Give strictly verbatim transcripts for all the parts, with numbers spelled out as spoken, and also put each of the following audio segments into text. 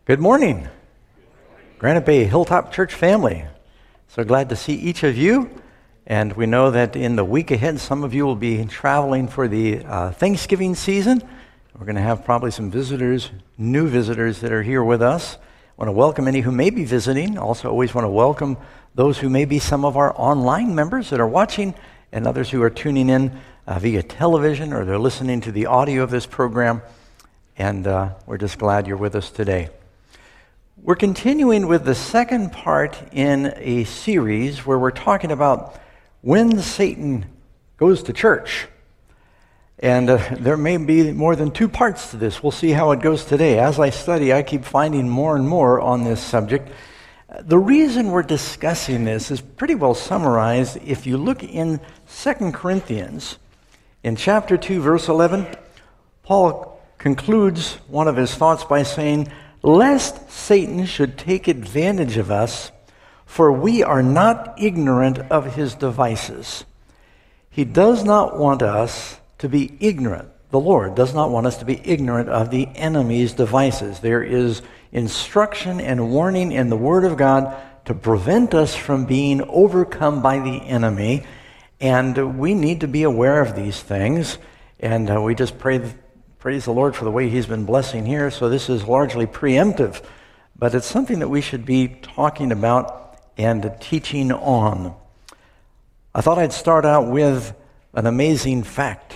Good morning, Granite Bay Hilltop Church family. So glad to see each of you. And we know that in the week ahead, some of you will be traveling for the uh, Thanksgiving season. We're going to have probably some visitors, new visitors that are here with us. I want to welcome any who may be visiting. Also, always want to welcome those who may be some of our online members that are watching and others who are tuning in uh, via television or they're listening to the audio of this program. And uh, we're just glad you're with us today. We're continuing with the second part in a series where we're talking about when Satan goes to church. And uh, there may be more than two parts to this. We'll see how it goes today. As I study, I keep finding more and more on this subject. The reason we're discussing this is pretty well summarized if you look in Second Corinthians. In chapter two, verse eleven, Paul concludes one of his thoughts by saying, "Lest Satan should take advantage of us, for we are not ignorant of his devices." He does not want us to be ignorant. The Lord does not want us to be ignorant of the enemy's devices. There is instruction and warning in the Word of God to prevent us from being overcome by the enemy, and we need to be aware of these things, and uh, we just pray Praise the Lord for the way He's been blessing here. So this is largely preemptive, but it's something that we should be talking about and teaching on. I thought I'd start out with an amazing fact.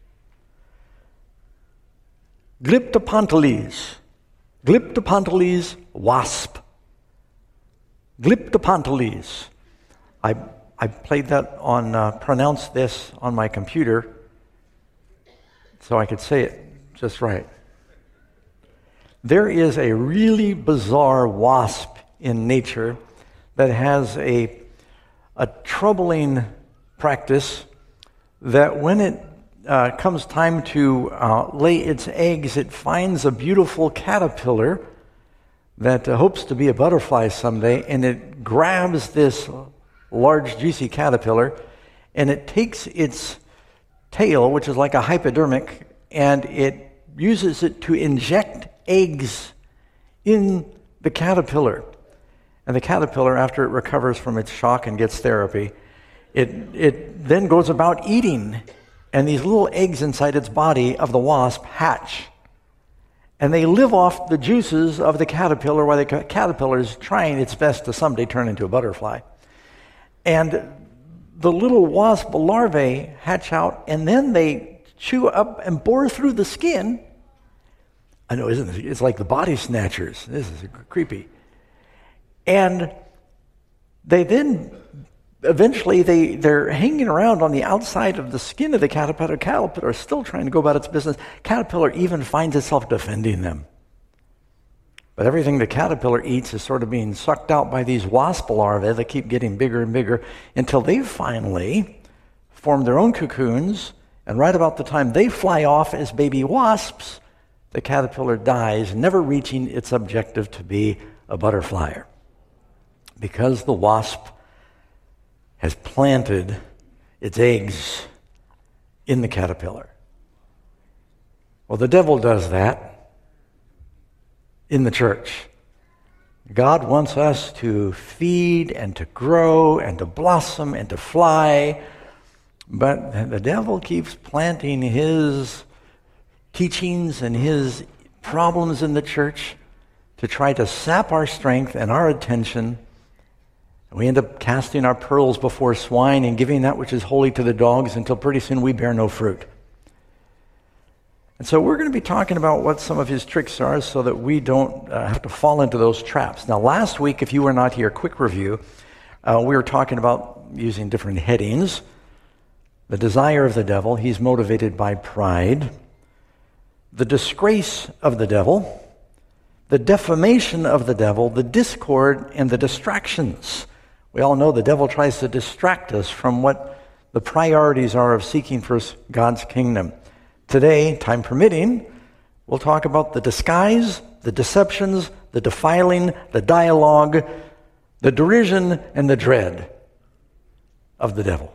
Glyptopontyles. Glyptopontyles wasp. Glyptopontyles. I I played that on, uh, pronounced this on my computer so I could say it just right. There is a really bizarre wasp in nature that has a, a troubling practice that when it uh, comes time to uh, lay its eggs, it finds a beautiful caterpillar that uh, hopes to be a butterfly someday, and it grabs this large, juicy caterpillar, and it takes its tail, which is like a hypodermic, and it uses it to inject eggs in the caterpillar. And the caterpillar, after it recovers from its shock and gets therapy, it it then goes about eating, and these little eggs inside its body of the wasp hatch. And they live off the juices of the caterpillar while the caterpillar is trying its best to someday turn into a butterfly. And the little wasp larvae hatch out, and then they chew up and bore through the skin. I know, isn't it? It's like the body snatchers. This is creepy. And they then, eventually, they, they're hanging around on the outside of the skin of the caterpillar. Caterpillar is still trying to go about its business. Caterpillar even finds itself defending them. But everything the caterpillar eats is sort of being sucked out by these wasp larvae that keep getting bigger and bigger until they finally form their own cocoons. And right about the time they fly off as baby wasps, the caterpillar dies, never reaching its objective to be a butterfly, because the wasp has planted its eggs in the caterpillar. Well, the devil does that in the church. God wants us to feed and to grow and to blossom and to fly, but the devil keeps planting his teachings and his problems in the church to try to sap our strength and our attention. We end up casting our pearls before swine and giving that which is holy to the dogs until pretty soon we bear no fruit. And so we're going to be talking about what some of his tricks are so that we don't uh, have to fall into those traps. Now, last week, if you were not here, quick review, uh, we were talking about using different headings. The desire of the devil, he's motivated by pride. The disgrace of the devil, the defamation of the devil, the discord, and the distractions. We all know the devil tries to distract us from what the priorities are of seeking first God's kingdom. Today, time permitting, we'll talk about the disguise, the deceptions, the defiling, the dialogue, the derision, and the dread of the devil.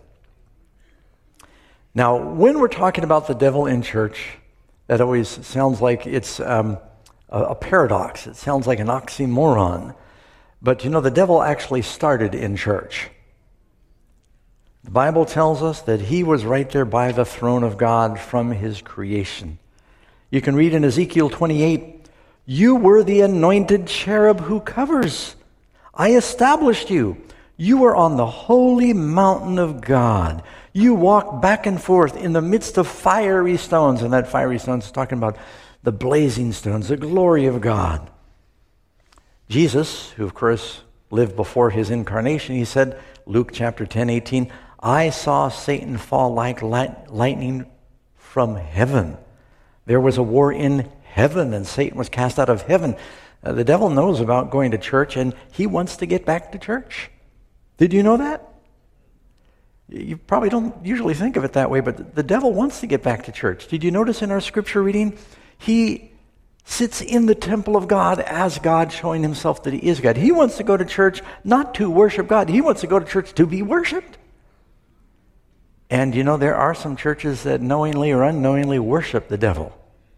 Now, when we're talking about the devil in church, that always sounds like it's um, a, a paradox. It sounds like an oxymoron. But you know, the devil actually started in church. The Bible tells us that he was right there by the throne of God from his creation. You can read in Ezekiel twenty-eight, "You were the anointed cherub who covers. I established you. You were on the holy mountain of God. You walked back and forth in the midst of fiery stones." And that fiery stones is talking about the blazing stones, the glory of God. Jesus, who of course lived before his incarnation, he said, Luke chapter ten, eighteen, "I saw Satan fall like light, lightning from heaven." There was a war in heaven, and Satan was cast out of heaven. Uh, the devil knows about going to church, and he wants to get back to church. Did you know that? You probably don't usually think of it that way, but the devil wants to get back to church. Did you notice in our scripture reading, he sits in the temple of God as God, showing himself that he is God. He wants to go to church not to worship God. He wants to go to church to be worshiped. And you know, there are some churches that knowingly or unknowingly worship the devil.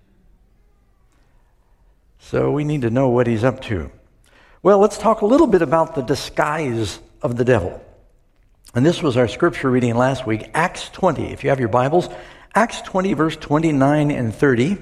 So we need to know what he's up to. Well, let's talk a little bit about the disguise of the devil. And this was our scripture reading last week, Acts twenty. If you have your Bibles, Acts twenty, verse twenty-nine and thirty.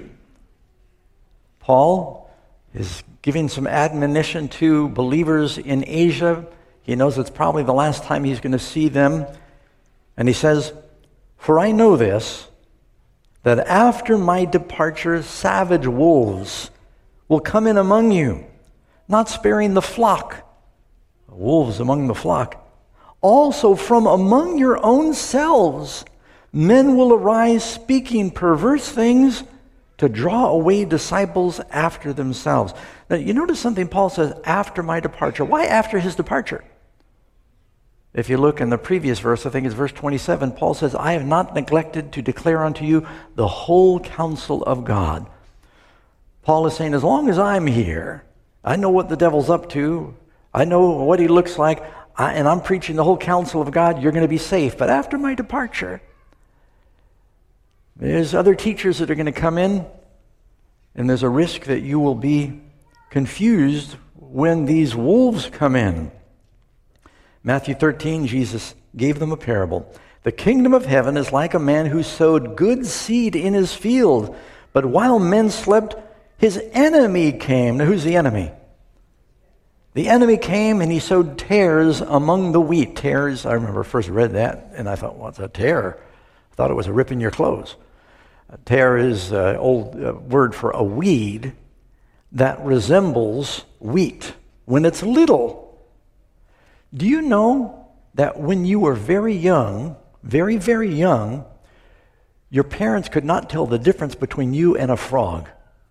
Paul is giving some admonition to believers in Asia. He knows it's probably the last time he's going to see them. And he says, "For I know this, that after my departure, savage wolves will come in among you, not sparing the flock." Wolves among the flock. "Also from among your own selves, men will arise speaking perverse things to draw away disciples after themselves." Now, you notice something Paul says, after my departure. Why after his departure? If you look in the previous verse, I think it's verse twenty-seven, Paul says, "I have not neglected to declare unto you the whole counsel of God." Paul is saying, as long as I'm here, I know what the devil's up to. I know what he looks like, I, and I'm preaching the whole counsel of God, you're going to be safe. But after my departure, there's other teachers that are going to come in, and there's a risk that you will be confused when these wolves come in. Matthew thirteen, Jesus gave them a parable. "The kingdom of heaven is like a man who sowed good seed in his field, but while men slept, his enemy came." Now, who's the enemy? The enemy came and he sowed tares among the wheat. Tares, I remember first read that, and I thought, what's a tare? I thought it was a rip in your clothes. A tare is an old uh, word for a weed that resembles wheat when it's little. Do you know that when you were very young, very, very young, your parents could not tell the difference between you and a frog?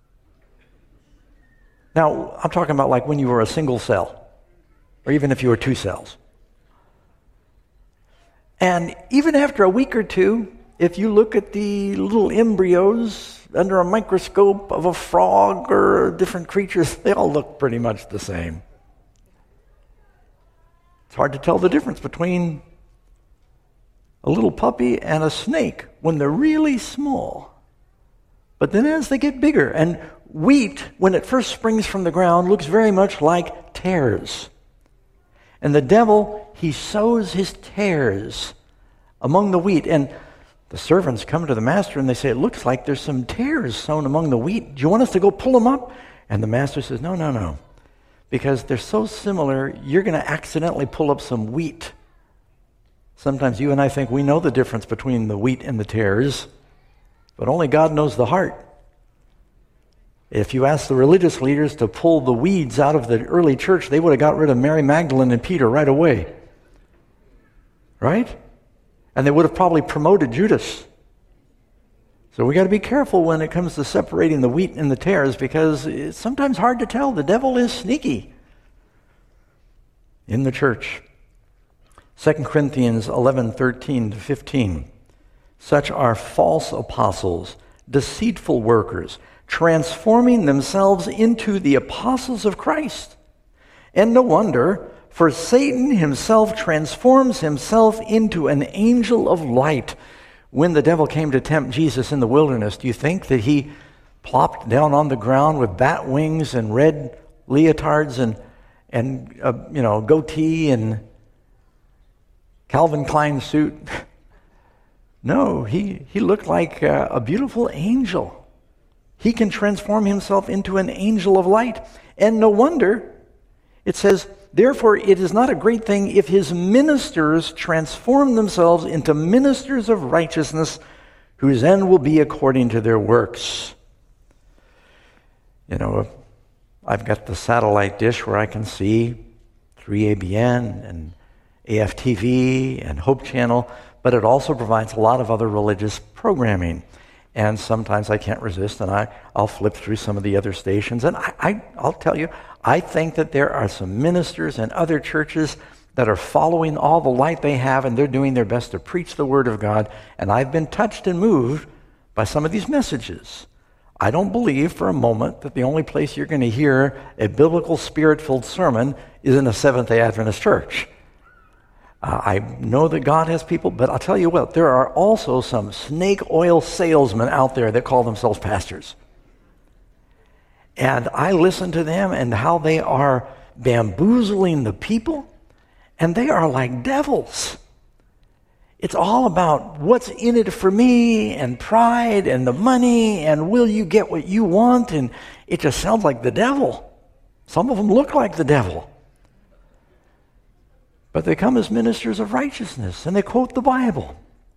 Now, I'm talking about like when you were a single cell, or even if you were two cells. And even after a week or two, if you look at the little embryos under a microscope of a frog or different creatures, they all look pretty much the same. It's hard to tell the difference between a little puppy and a snake when they're really small. But then as they get bigger, and wheat, when it first springs from the ground, looks very much like tares. And the devil, he sows his tares among the wheat. And the servants come to the master and they say, "It looks like there's some tares sown among the wheat. Do you want us to go pull them up?" And the master says, "No, no, no. Because they're so similar, you're going to accidentally pull up some wheat." Sometimes you and I think we know the difference between the wheat and the tares, but only God knows the heart. If you ask the religious leaders to pull the weeds out of the early church, they would have got rid of Mary Magdalene and Peter right away. Right? And they would have probably promoted Judas. So we got to be careful when it comes to separating the wheat and the tares, because it's sometimes hard to tell. The devil is sneaky in the church. Second Corinthians eleven, thirteen to fifteen. "Such are false apostles, deceitful workers, transforming themselves into the apostles of Christ. And no wonder, for Satan himself transforms himself into an angel of light." When the devil came to tempt Jesus in the wilderness, do you think that he plopped down on the ground with bat wings and red leotards and, and uh, you know, goatee and Calvin Klein suit. No, he, he looked like uh, a beautiful angel. He can transform himself into an angel of light. And no wonder, it says, therefore it is not a great thing if his ministers transform themselves into ministers of righteousness, whose end will be according to their works. You know, I've got the satellite dish where I can see three A B N and A F T V and Hope Channel, but it also provides a lot of other religious programming. And sometimes I can't resist, and I, I'll flip through some of the other stations. And I, I, I'll tell you, I think that there are some ministers and other churches that are following all the light they have, and they're doing their best to preach the Word of God. And I've been touched and moved by some of these messages. I don't believe for a moment that the only place you're going to hear a biblical, spirit-filled sermon is in a Seventh-day Adventist church. Uh, I know that God has people, but I'll tell you what, there are also some snake oil salesmen out there that call themselves pastors. And I listen to them and how they are bamboozling the people, and they are like devils. It's all about what's in it for me and pride and the money and will you get what you want, and it just sounds like the devil. Some of them look like the devil. But they come as ministers of righteousness, and they quote the Bible.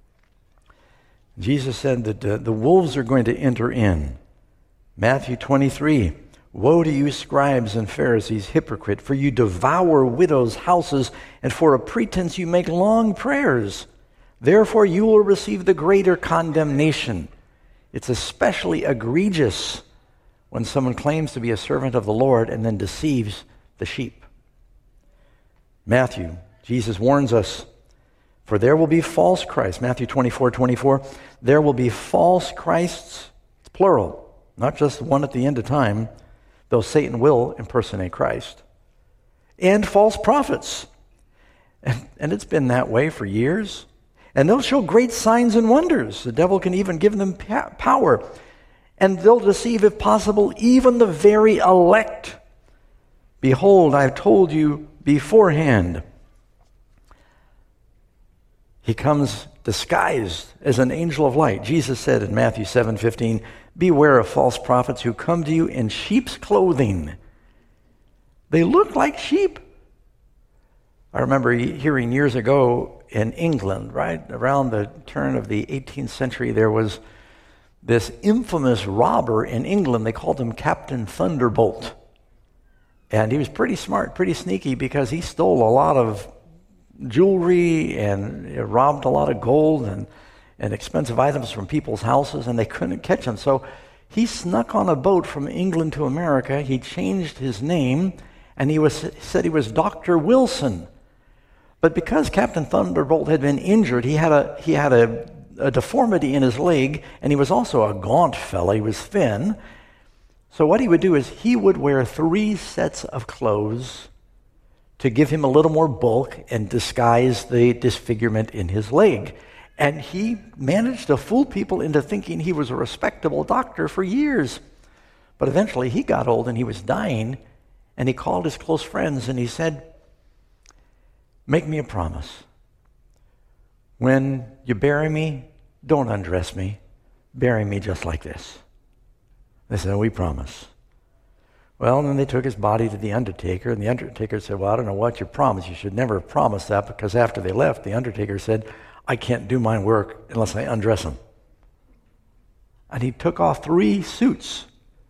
Jesus said that uh, the wolves are going to enter in. Matthew twenty-three, woe to you, scribes and Pharisees, hypocrite, for you devour widows' houses, and for a pretense you make long prayers. Therefore you will receive the greater condemnation. It's especially egregious when someone claims to be a servant of the Lord and then deceives the sheep. Matthew, Jesus warns us, for there will be false Christs. Matthew twenty-four twenty-four, there will be false Christs, it's plural, not just one at the end of time, though Satan will impersonate Christ. And false prophets. And, and it's been that way for years. And they'll show great signs and wonders. The devil can even give them pa- power. And they'll deceive, if possible, even the very elect. Behold, I've told you beforehand. He comes disguised as an angel of light. Jesus said in Matthew seven fifteen, beware of false prophets who come to you in sheep's clothing. They look like sheep. I remember hearing years ago in England, right around the turn of the eighteenth century, there was this infamous robber in England. They called him Captain Thunderbolt. And he was pretty smart, pretty sneaky, because he stole a lot of jewelry and robbed a lot of gold and, and expensive items from people's houses, and they couldn't catch him. So he snuck on a boat from England to America. He changed his name, and he was said he was Doctor Wilson. But because Captain Thunderbolt had been injured, he had a he had a, a deformity in his leg, and he was also a gaunt fella. He was thin. So what he would do is he would wear three sets of clothes to give him a little more bulk and disguise the disfigurement in his leg. And he managed to fool people into thinking he was a respectable doctor for years. But eventually he got old and he was dying, and he called his close friends and he said, make me a promise. When you bury me, don't undress me. Bury me just like this. They said, we promise. Well, and then they took his body to the undertaker, and the undertaker said, well, I don't know what you promised. You should never have promised that, because after they left, the undertaker said, I can't do my work unless I undress him. And he took off three suits.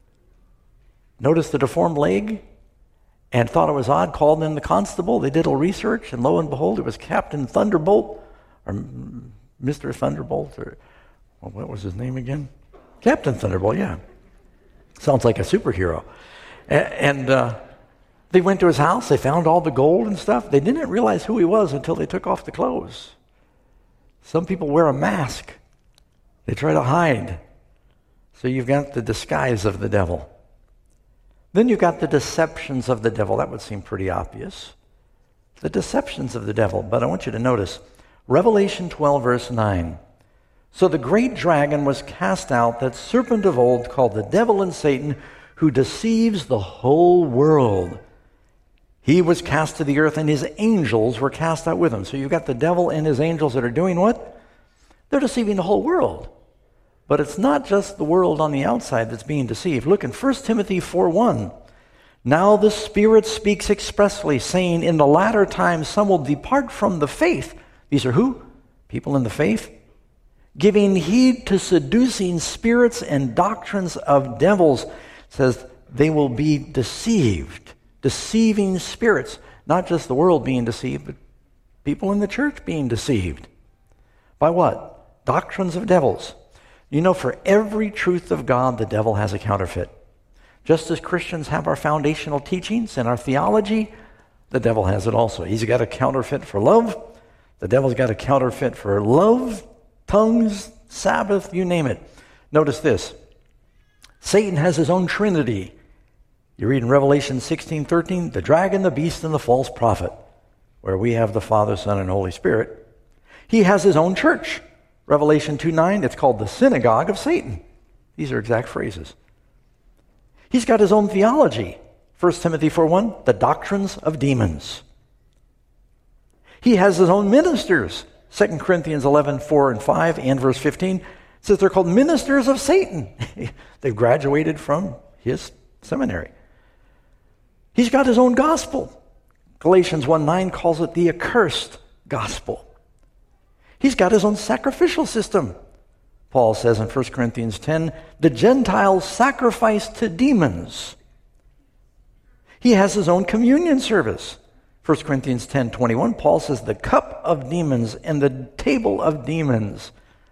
Noticed the deformed leg and thought it was odd, called in the constable. They did a little research, and lo and behold, it was Captain Thunderbolt, or Mister Thunderbolt, or well, what was his name again? Captain Thunderbolt, yeah. Sounds like a superhero. And uh, they went to his house. They found all the gold and stuff. They didn't realize who he was until they took off the clothes. Some people wear a mask. They try to hide. So you've got the disguise of the devil. Then you've got the deceptions of the devil. That would seem pretty obvious. The deceptions of the devil. But I want you to notice Revelation twelve, verse nine. So the great dragon was cast out, that serpent of old, called the devil and Satan, who deceives the whole world. He was cast to the earth, and his angels were cast out with him. So you've got the devil and his angels that are doing what? They're deceiving the whole world. But it's not just the world on the outside that's being deceived. Look in First Timothy four one. Now the Spirit speaks expressly, saying, in the latter times some will depart from the faith. These are who? People in the faith. Giving heed to seducing spirits and doctrines of devils. It says they will be deceived. Deceiving spirits. Not just the world being deceived, but people in the church being deceived. By what? Doctrines of devils. You know, for every truth of God, the devil has a counterfeit. Just as Christians have our foundational teachings and our theology, the devil has it also. He's got a counterfeit for love. The devil's got a counterfeit for love, tongues, Sabbath, you name it. Notice this. Satan has his own trinity. You read in Revelation sixteen thirteen, the dragon, the beast, and the false prophet, where we have the Father, Son, and Holy Spirit. He has his own church. Revelation two nine, it's called the synagogue of Satan. These are exact phrases. He's got his own theology. First Timothy four one, the doctrines of demons. He has his own ministers. Second Corinthians eleven four and five and verse fifteen says they're called ministers of Satan. They've graduated from his seminary. He's got his own gospel. Galatians one nine calls it the accursed gospel. He's got his own sacrificial system. Paul says in First Corinthians ten, the Gentiles sacrifice to demons. He has his own communion service. First Corinthians ten twenty-one, Paul says the cup of demons and the table of demons.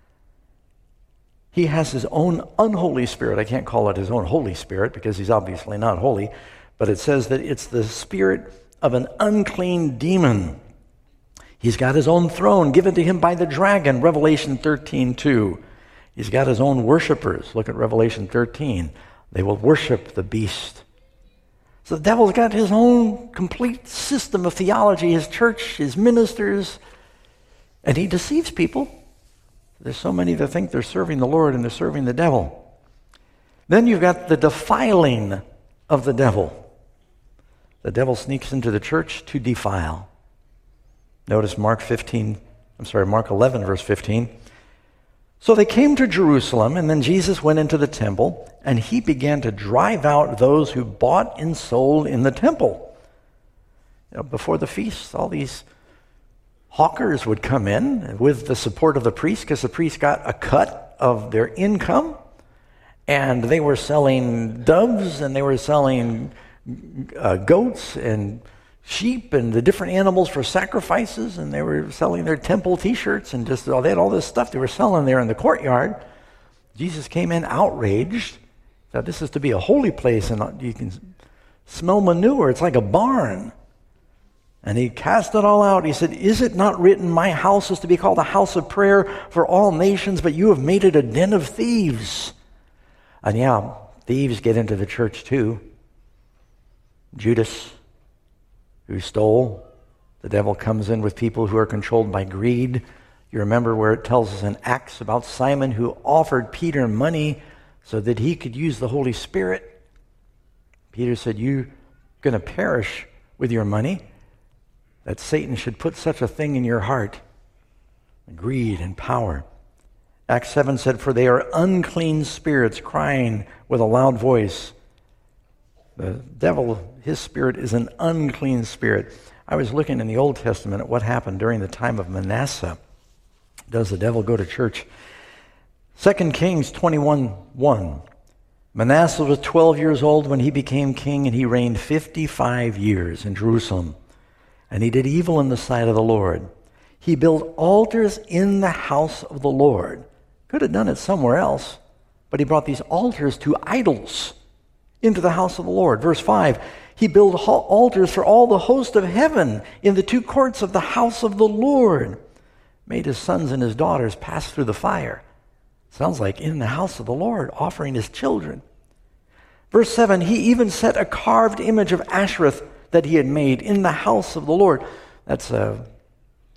He has his own unholy spirit. I can't call it his own Holy Spirit because he's obviously not holy, but it says that it's the spirit of an unclean demon. He's got his own throne given to him by the dragon, Revelation thirteen two. He's got his own worshipers. Look at Revelation thirteen. They will worship the beast. So the devil's got his own complete system of theology, his church, his ministers, and he deceives people. There's so many that think they're serving the Lord and they're serving the devil. Then you've got the defiling of the devil. The devil sneaks into the church to defile. Notice Mark fifteen, I'm sorry, Mark eleven, verse fifteen. So they came to Jerusalem, and then Jesus went into the temple, and he began to drive out those who bought and sold in the temple. You know, before the feasts, all these hawkers would come in with the support of the priest, because the priest got a cut of their income, and they were selling doves, and they were selling uh, goats and sheep and the different animals for sacrifices, and they were selling their temple t-shirts and just, oh, they had all this stuff they were selling there in the courtyard. Jesus came in outraged. Now, this is to be a holy place, and you can smell manure. It's like a barn. And he cast it all out. He said, is it not written, my house is to be called a house of prayer for all nations, but you have made it a den of thieves? And yeah, thieves get into the church too. Judas, who stole. The devil comes in with people who are controlled by greed. You remember where it tells us in Acts about Simon who offered Peter money so that he could use the Holy Spirit. Peter said, you're going to perish with your money, that Satan should put such a thing in your heart. Greed and power. Acts seven said, for they are unclean spirits crying with a loud voice. The devil, his spirit is an unclean spirit. I was looking in the Old Testament at what happened during the time of Manasseh. Does the devil go to church? Second Kings twenty-one one. Manasseh was twelve years old when he became king, and he reigned fifty-five years in Jerusalem. And he did evil in the sight of the Lord. He built altars in the house of the Lord. Could have done it somewhere else, but he brought these altars to idols into the house of the Lord. Verse five, he built altars for all the host of heaven in the two courts of the house of the Lord. Made his sons and his daughters pass through the fire. Sounds like in the house of the Lord, offering his children. Verse seven, he even set a carved image of Ashereth that he had made in the house of the Lord. That's a,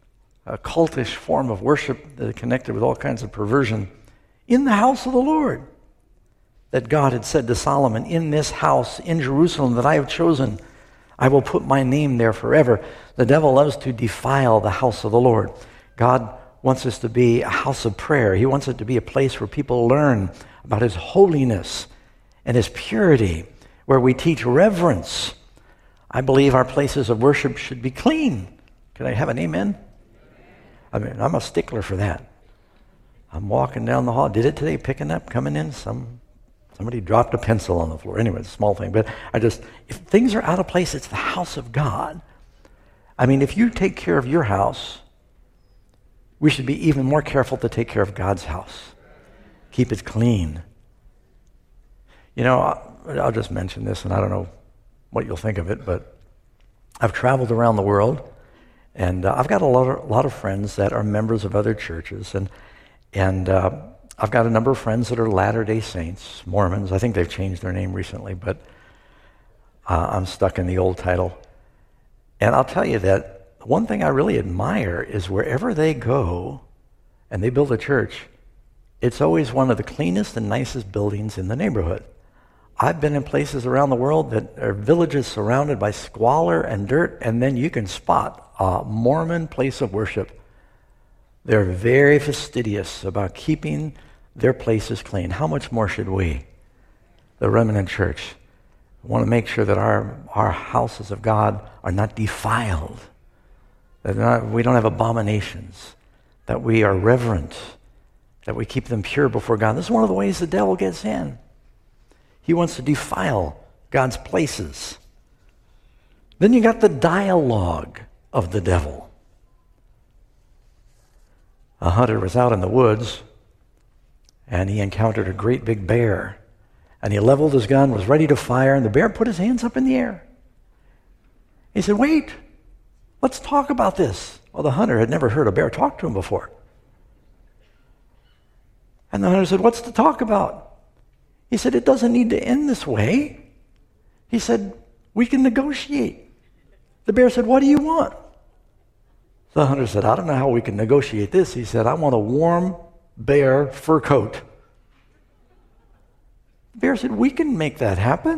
a cultish form of worship that connected with all kinds of perversion, in the house of the Lord. That God had said to Solomon, in this house, in Jerusalem that I have chosen, I will put my name there forever. The devil loves to defile the house of the Lord. God wants us to be a house of prayer. He wants it to be a place where people learn about his holiness and his purity, where we teach reverence. I believe our places of worship should be clean. Can I have an amen? I mean, I'm a stickler for that. I'm walking down the hall. Did it today, picking up, coming in. Some Somebody dropped a pencil on the floor. Anyway, it's a small thing. But I just, if things are out of place, it's the house of God. I mean, if you take care of your house, we should be even more careful to take care of God's house. Keep it clean. You know, I'll, I'll just mention this, and I don't know what you'll think of it, but I've traveled around the world, and uh, I've got a lot, of, a lot of friends that are members of other churches, and and uh, I've got a number of friends that are Latter-day Saints, Mormons. I think they've changed their name recently, but uh, I'm stuck in the old title. And I'll tell you that one thing I really admire is wherever they go and they build a church, it's always one of the cleanest and nicest buildings in the neighborhood. I've been in places around the world that are villages surrounded by squalor and dirt, and then you can spot a Mormon place of worship. They're very fastidious about keeping their places clean. How much more should we, the remnant church, want to make sure that our, our houses of God are not defiled, that not, we don't have abominations, that we are reverent, that we keep them pure before God. This is one of the ways the devil gets in. He wants to defile God's places. Then you got the dialogue of the devil. A hunter was out in the woods, and he encountered a great big bear. And he leveled his gun, was ready to fire, and the bear put his hands up in the air. He said, wait, let's talk about this. Well, the hunter had never heard a bear talk to him before. And the hunter said, what's to talk about? He said, it doesn't need to end this way. He said, we can negotiate. The bear said, what do you want? The hunter said, I don't know how we can negotiate this. He said, I want a warm bear fur coat. The bear said, we can make that happen.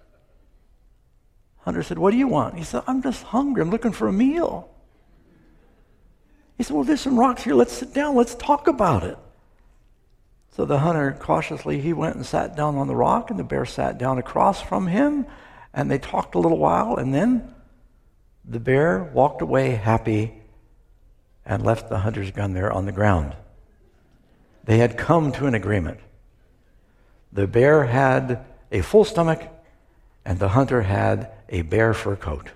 Hunter said, what do you want? He said, I'm just hungry. I'm looking for a meal. He said, well, there's some rocks here. Let's sit down. Let's talk about it. So the hunter, cautiously, he went and sat down on the rock, and the bear sat down across from him, and they talked a little while, and then the bear walked away happy and left the hunter's gun there on the ground. They had come to an agreement. The bear had a full stomach, and the hunter had a bear fur coat.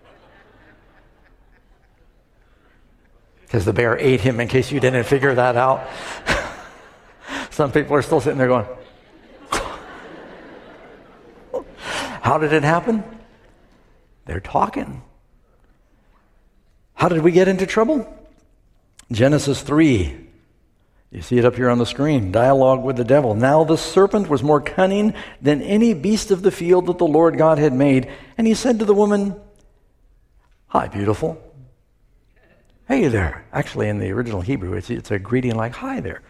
Because the bear ate him, in case you didn't figure that out. Some people are still sitting there going, how did it happen? They're talking. How did we get into trouble? Genesis three. You see it up here on the screen. Dialogue with the devil. Now the serpent was more cunning than any beast of the field that the Lord God had made. And he said to the woman, hi, beautiful. Hey there. Actually, in the original Hebrew, it's, it's a greeting like, hi there.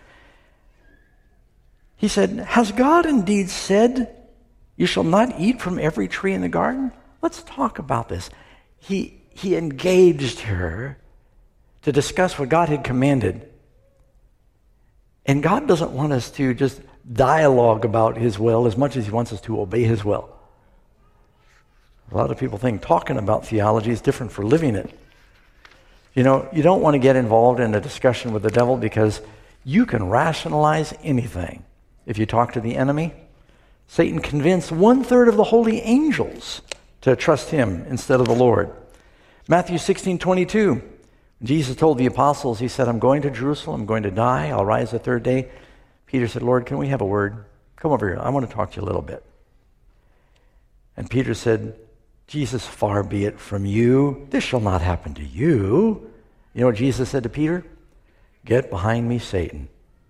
He said, has God indeed said, you shall not eat from every tree in the garden? Let's talk about this. He, he engaged her to discuss what God had commanded. And God doesn't want us to just dialogue about his will as much as he wants us to obey his will. A lot of people think talking about theology is different from living it. You know, you don't want to get involved in a discussion with the devil because you can rationalize anything. If you talk to the enemy, Satan convinced one-third of the holy angels to trust him instead of the Lord. Matthew sixteen twenty-two. Jesus told the apostles, he said, I'm going to Jerusalem, I'm going to die, I'll rise the third day. Peter said, Lord, can we have a word? Come over here, I want to talk to you a little bit. And Peter said, Jesus, far be it from you. This shall not happen to you. You know what Jesus said to Peter? Get behind me, Satan.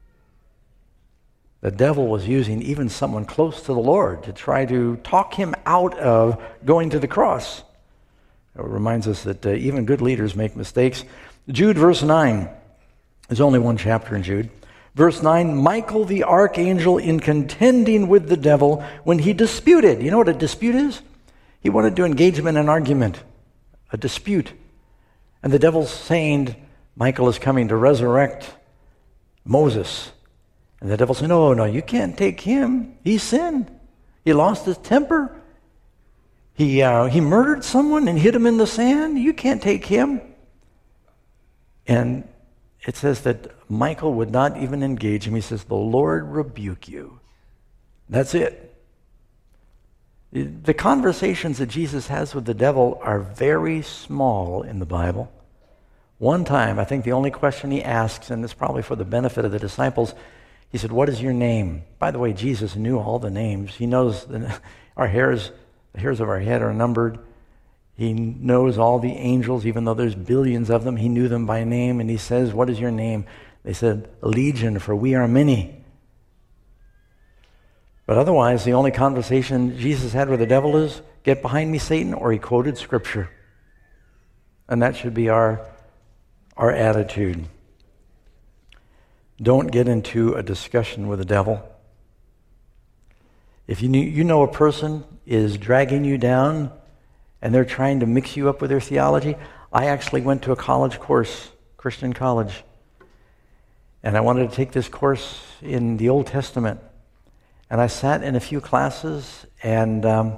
The devil was using even someone close to the Lord to try to talk him out of going to the cross. It reminds us that uh, even good leaders make mistakes. Jude, verse nine. There's only one chapter in Jude. Verse nine, Michael the archangel, in contending with the devil when he disputed. You know what a dispute is? He wanted to engage him in an argument, a dispute. And the devil's saying, Michael is coming to resurrect Moses. And the devil said, no, no, you can't take him. He sinned. He lost his temper. He, uh, he murdered someone and hid him in the sand. You can't take him. And it says that Michael would not even engage him. He says, the Lord rebuke you. That's it. The conversations that Jesus has with the devil are very small in the Bible. One time, I think the only question he asks, and it's probably for the benefit of the disciples, he said, what is your name? By the way, Jesus knew all the names. He knows the, our hairs, the hairs of our head are numbered. He knows all the angels, even though there's billions of them. He knew them by name, and he says, what is your name? They said, Legion, for we are many. But otherwise, the only conversation Jesus had with the devil is, get behind me, Satan, or he quoted Scripture. And that should be our, our attitude. Don't get into a discussion with the devil. If you, you know a person is dragging you down, and they're trying to mix you up with their theology. I actually went to a college course, Christian college, and I wanted to take this course in the Old Testament. And I sat in a few classes, and um,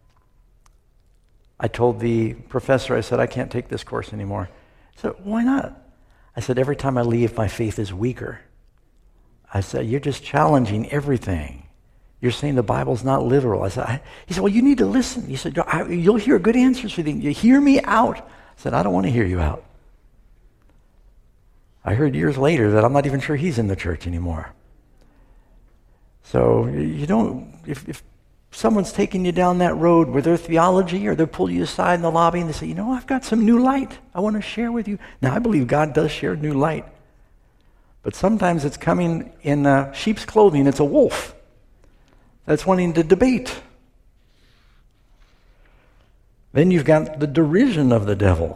I told the professor, I said, I can't take this course anymore. He said, why not? I said, every time I leave, my faith is weaker. I said, you're just challenging everything. You're saying the Bible's not literal. I said, I, he said, well, you need to listen. He said, you'll hear good answers for you. You hear me out. I said, I don't want to hear you out. I heard years later that I'm not even sure he's in the church anymore. So you don't, if, if someone's taking you down that road with their theology, or they'll pull you aside in the lobby and they say, you know, I've got some new light I want to share with you. Now, I believe God does share new light. But sometimes it's coming in uh, sheep's clothing. It's a wolf that's wanting to debate. Then you've got the derision of the devil.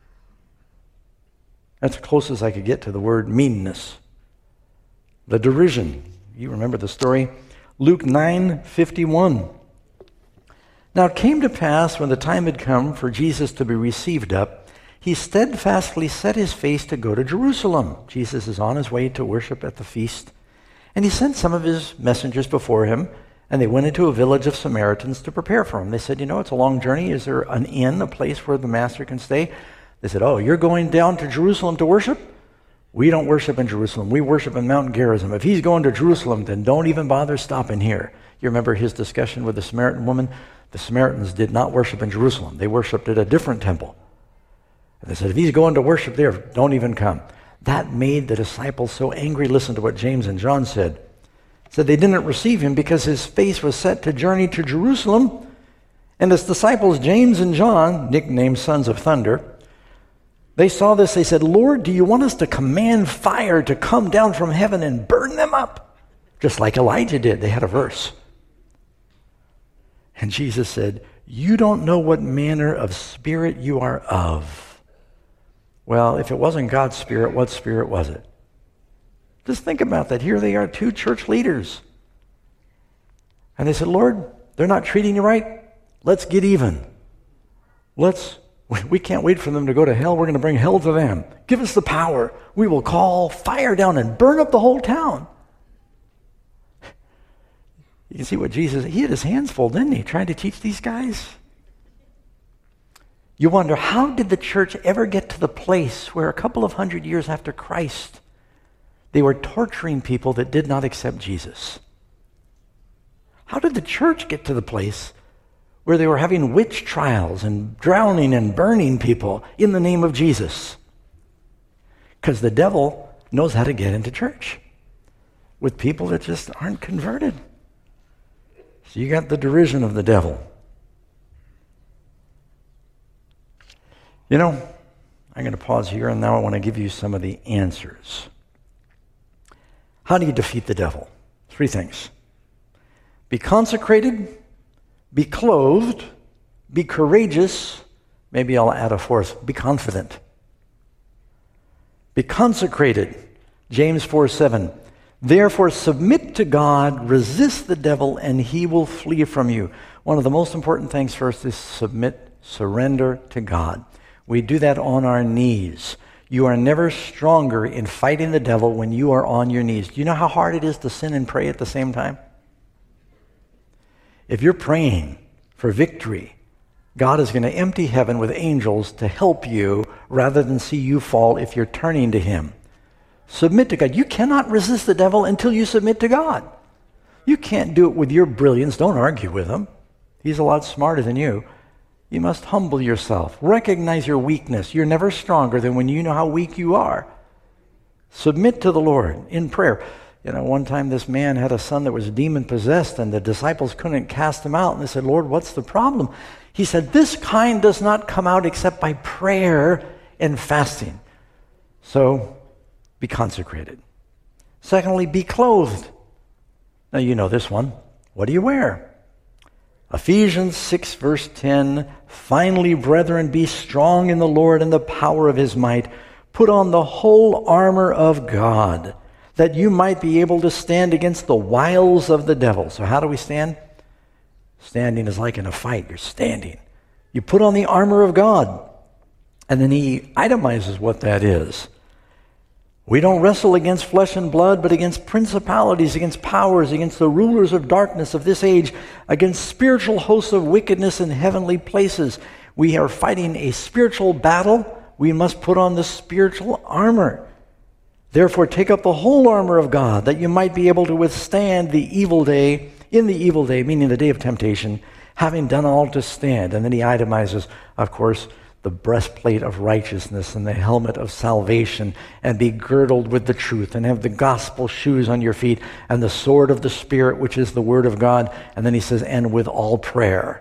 That's the closest I could get to the word meanness. The derision. You remember the story? Luke nine fifty-one. Now it came to pass, when the time had come for Jesus to be received up, he steadfastly set his face to go to Jerusalem. Jesus is on his way to worship at the feast. And he sent some of his messengers before him, and they went into a village of Samaritans to prepare for him. They said, you know, it's a long journey. Is there an inn, a place where the master can stay? They said, oh, you're going down to Jerusalem to worship? We don't worship in Jerusalem. We worship in Mount Gerizim. If he's going to Jerusalem, then don't even bother stopping here. You remember his discussion with the Samaritan woman? The Samaritans did not worship in Jerusalem. They worshiped at a different temple. And they said, if he's going to worship there, don't even come. That made the disciples so angry. Listen to what James and John said. Said they didn't receive him because his face was set to journey to Jerusalem. And his disciples, James and John, nicknamed Sons of Thunder, they saw this. They said, Lord, do you want us to command fire to come down from heaven and burn them up? Just like Elijah did. They had a verse. And Jesus said, you don't know what manner of spirit you are of. Well, if it wasn't God's spirit, what spirit was it? Just think about that. Here they are, two church leaders. And they said, Lord, they're not treating you right. Let's get even. Let's, we can't wait for them to go to hell. We're going to bring hell to them. Give us the power. We will call fire down and burn up the whole town. You can see what Jesus, he had his hands full, didn't he, trying to teach these guys? You wonder, how did the church ever get to the place where a couple of hundred years after Christ, they were torturing people that did not accept Jesus? How did the church get to the place where they were having witch trials and drowning and burning people in the name of Jesus? Because the devil knows how to get into church with people that just aren't converted. So you got the derision of the devil. You know, I'm going to pause here, and now I want to give you some of the answers. How do you defeat the devil? Three things. Be consecrated, be clothed, be courageous, maybe I'll add a fourth, be confident. Be consecrated. James four seven. Therefore submit to God, resist the devil, and he will flee from you. One of the most important things first is submit, surrender to God. We do that on our knees. You are never stronger in fighting the devil when you are on your knees. Do you know how hard it is to sin and pray at the same time? If you're praying for victory, God is going to empty heaven with angels to help you rather than see you fall if you're turning to him. Submit to God. You cannot resist the devil until you submit to God. You can't do it with your brilliance. Don't argue with him. He's a lot smarter than you. You must humble yourself. Recognize your weakness. You're never stronger than when you know how weak you are. Submit to the Lord in prayer. You know, one time this man had a son that was demon-possessed, and the disciples couldn't cast him out. And they said, Lord, what's the problem? He said, this kind does not come out except by prayer and fasting. So, be consecrated. Secondly, be clothed. Now, you know this one. What do you wear? Ephesians six, verse ten, finally, brethren, be strong in the Lord and the power of his might. Put on the whole armor of God, that you might be able to stand against the wiles of the devil. So how do we stand? Standing is like in a fight. You're standing. You put on the armor of God. And then he itemizes what that is. We don't wrestle against flesh and blood, but against principalities, against powers, against the rulers of darkness of this age, against spiritual hosts of wickedness in heavenly places. We are fighting a spiritual battle. We must put on the spiritual armor. Therefore, take up the whole armor of God, that you might be able to withstand the evil day, in the evil day, meaning the day of temptation, having done all to stand. And then he itemizes, of course, the breastplate of righteousness and the helmet of salvation, and be girdled with the truth, and have the gospel shoes on your feet, and the sword of the Spirit, which is the word of God. And then he says, and with all prayer.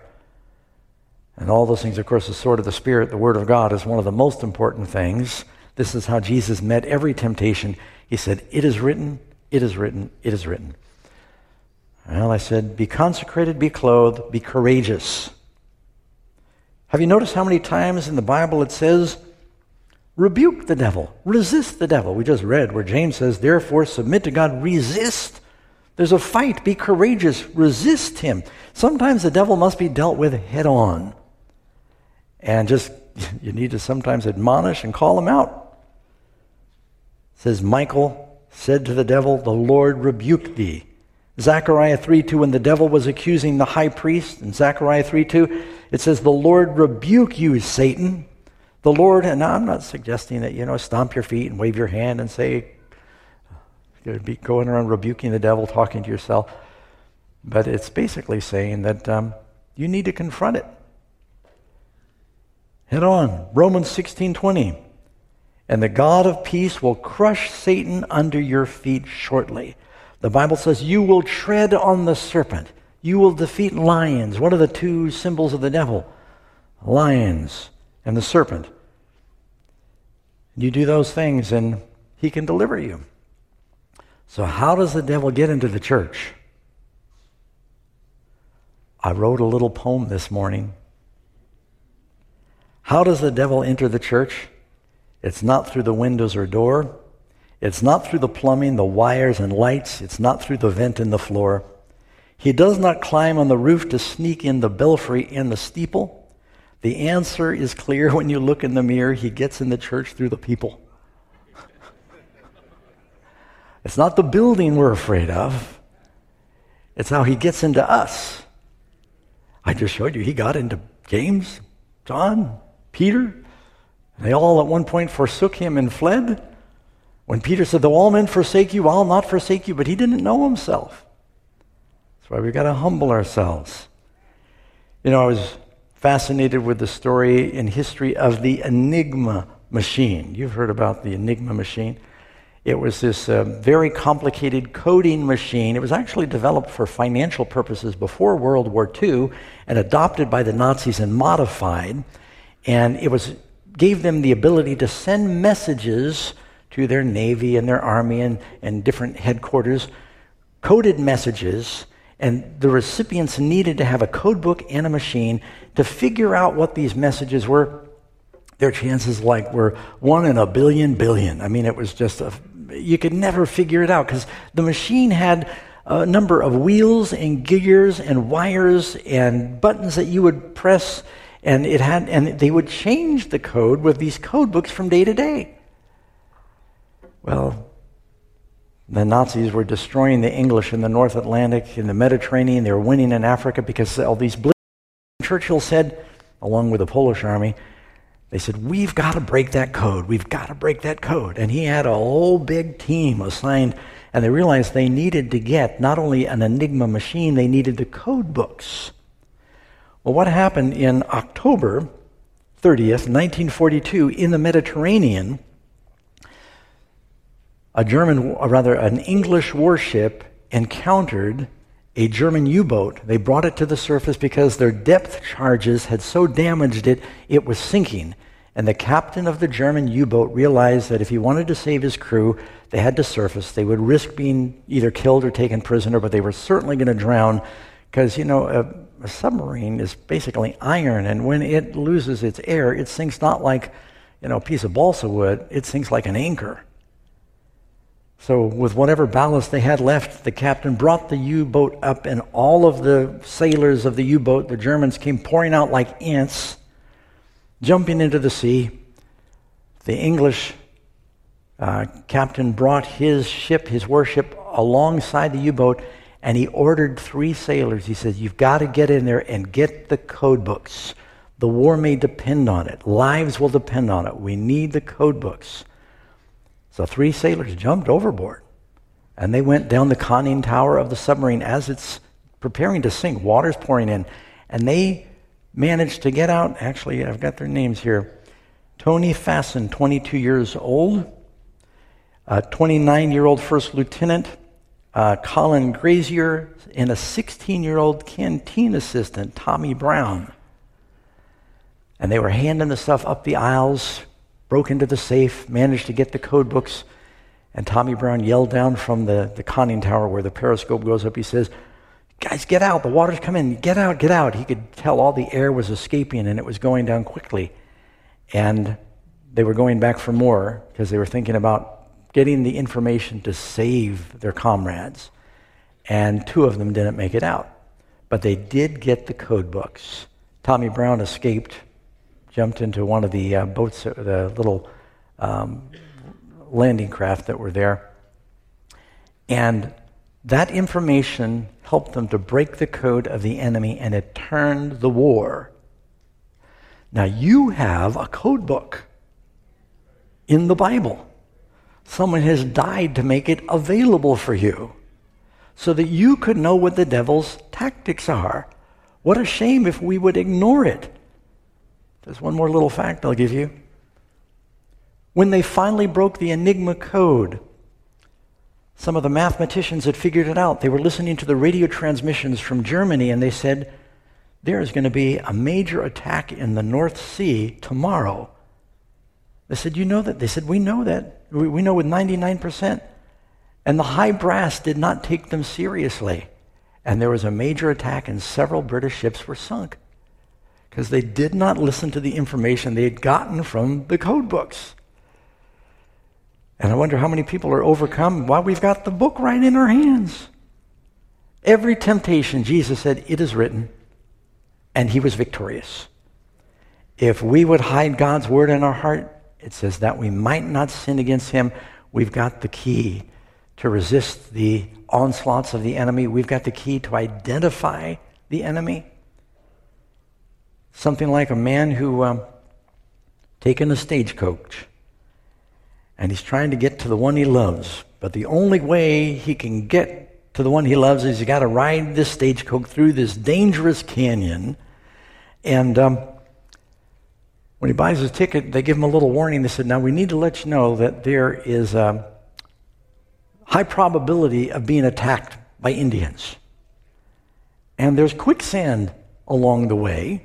And all those things, of course, the sword of the Spirit, the word of God, is one of the most important things. This is how Jesus met every temptation. He said, it is written, it is written, it is written. Well, I said, be consecrated, be clothed, be courageous. Have you noticed how many times in the Bible it says, rebuke the devil, resist the devil? We just read where James says, therefore submit to God, resist. There's a fight, be courageous, resist him. Sometimes the devil must be dealt with head on. And just, you need to sometimes admonish and call him out. It says, Michael said to the devil, the Lord rebuked thee. Zechariah three two, when the devil was accusing the high priest, in Zechariah three two, it says, the Lord rebuke you, Satan. The Lord, and I'm not suggesting that, you know, stomp your feet and wave your hand and say, you're be going around rebuking the devil, talking to yourself. But it's basically saying that um, you need to confront it. Head on. Romans sixteen twenty. And the God of peace will crush Satan under your feet shortly. The Bible says you will tread on the serpent. You will defeat lions. What are the two symbols of the devil? Lions and the serpent. You do those things and he can deliver you. So how does the devil get into the church? I wrote a little poem this morning. How does the devil enter the church? It's not through the windows or door. It's not through the plumbing, the wires and lights. It's not through the vent in the floor. He does not climb on the roof to sneak in the belfry and the steeple. The answer is clear when you look in the mirror. He gets in the church through the people. It's not the building we're afraid of. It's how he gets into us. I just showed you, he got into James, John, Peter. They all at one point forsook him and fled. When Peter said, though all men forsake you, I'll not forsake you, but he didn't know himself. That's why we've got to humble ourselves. You know, I was fascinated with the story in history of the Enigma machine. You've heard about the Enigma machine. It was this uh, very complicated coding machine. It was actually developed for financial purposes before World War Two and adopted by the Nazis and modified. And it was gave them the ability to send messages to their Navy and their Army and, and different headquarters, coded messages, and the recipients needed to have a code book and a machine to figure out what these messages were. Their chances like were one in a billion billion. I mean, it was just a, you could never figure it out because the machine had a number of wheels and gears and wires and buttons that you would press, and it had, and they would change the code with these code books from day to day. Well, the Nazis were destroying the English in the North Atlantic, in the Mediterranean. They were winning in Africa because all these blitzes. Churchill said, along with the Polish army, they said, we've got to break that code. We've got to break that code. And he had a whole big team assigned, and they realized they needed to get not only an Enigma machine, they needed the code books. Well, what happened in October thirtieth, nineteen forty-two, in the Mediterranean, a German, or rather an English warship encountered a German U-boat. They brought it to the surface because their depth charges had so damaged it, it was sinking. And the captain of the German U-boat realized that if he wanted to save his crew, they had to surface. They would risk being either killed or taken prisoner, but they were certainly going to drown because, you know, a, a submarine is basically iron, and when it loses its air, it sinks not like, you know, a piece of balsa wood, it sinks like an anchor. So with whatever ballast they had left, the captain brought the U-boat up, and all of the sailors of the U-boat, the Germans, came pouring out like ants, jumping into the sea. The English uh, captain brought his ship, his warship, alongside the U-boat, and he ordered three sailors. He said, you've got to get in there and get the code books. The war may depend on it. Lives will depend on it. We need the code books. So three sailors jumped overboard, and they went down the conning tower of the submarine as it's preparing to sink. Water's pouring in, and they managed to get out. Actually, I've got their names here. Tony Fasten, twenty-two years old, a twenty-nine-year-old first lieutenant, uh, Colin Grazier, and a sixteen-year-old canteen assistant, Tommy Brown. And they were handing the stuff up the aisles, broke into the safe, managed to get the code books, and Tommy Brown yelled down from the, the conning tower where the periscope goes up. He says, guys, get out. The water's coming. Get out, get out. He could tell all the air was escaping, and it was going down quickly. And they were going back for more because they were thinking about getting the information to save their comrades. And two of them didn't make it out. But they did get the code books. Tommy Brown escaped, jumped into one of the uh, boats, the little um, landing craft that were there. And that information helped them to break the code of the enemy, and it turned the war. Now you have a code book in the Bible. Someone has died to make it available for you so that you could know what the devil's tactics are. What a shame if we would ignore it. There's one more little fact I'll give you. When they finally broke the Enigma code, some of the mathematicians had figured it out. They were listening to the radio transmissions from Germany, and they said, there is going to be a major attack in the North Sea tomorrow. They said, you know that? They said, we know that. We, we know with ninety-nine percent. And the high brass did not take them seriously. And there was a major attack, and several British ships were sunk because they did not listen to the information they had gotten from the code books. And I wonder how many people are overcome while we've got the book right in our hands. Every temptation, Jesus said, it is written, and he was victorious. If we would hide God's word in our heart, it says that we might not sin against him. We've got the key to resist the onslaughts of the enemy. We've got the key to identify the enemy. Something like a man who um, taken a stagecoach, and he's trying to get to the one he loves. But the only way he can get to the one he loves is he's got to ride this stagecoach through this dangerous canyon. And um, when he buys his ticket, they give him a little warning. They said, now we need to let you know that there is a high probability of being attacked by Indians. And there's quicksand along the way.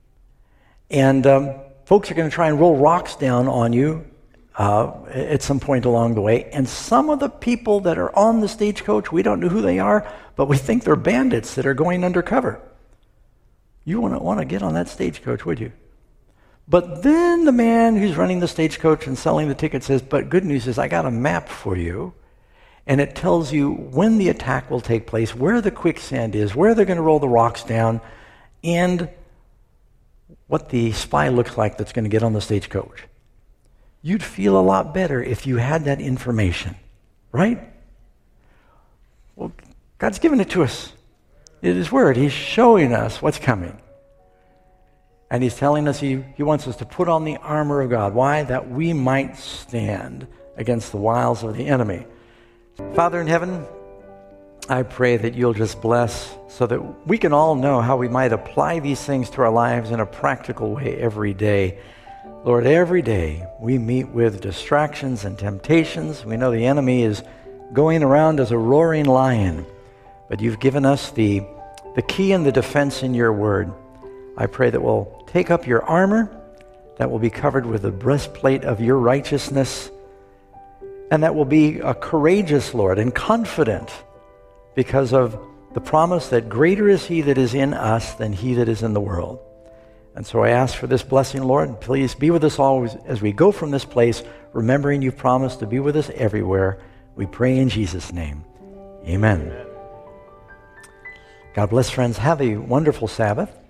And um, folks are going to try and roll rocks down on you uh, at some point along the way. And some of the people that are on the stagecoach, we don't know who they are, but we think they're bandits that are going undercover. You wouldn't want to get on that stagecoach, would you? But then the man who's running the stagecoach and selling the ticket says, but good news is I got a map for you, and it tells you when the attack will take place, where the quicksand is, where they're going to roll the rocks down, and what the spy looks like that's going to get on the stagecoach. You'd feel a lot better if you had that information, right? Well, God's given it to us. It is His Word. He's showing us what's coming. And He's telling us he, he wants us to put on the armor of God. Why? That we might stand against the wiles of the enemy. Father in heaven, I pray that you'll just bless so that we can all know how we might apply these things to our lives in a practical way every day. Lord, every day we meet with distractions and temptations. We know the enemy is going around as a roaring lion, but you've given us the, the key and the defense in your word. I pray that we'll take up your armor, that will be covered with the breastplate of your righteousness, and that will be a courageous, Lord, and confident because of the promise that greater is He that is in us than he that is in the world. And so I ask for this blessing, Lord. Please be with us always as we go from this place, remembering you've promised to be with us everywhere. We pray in Jesus' name. Amen. Amen. God bless, friends. Have a wonderful Sabbath.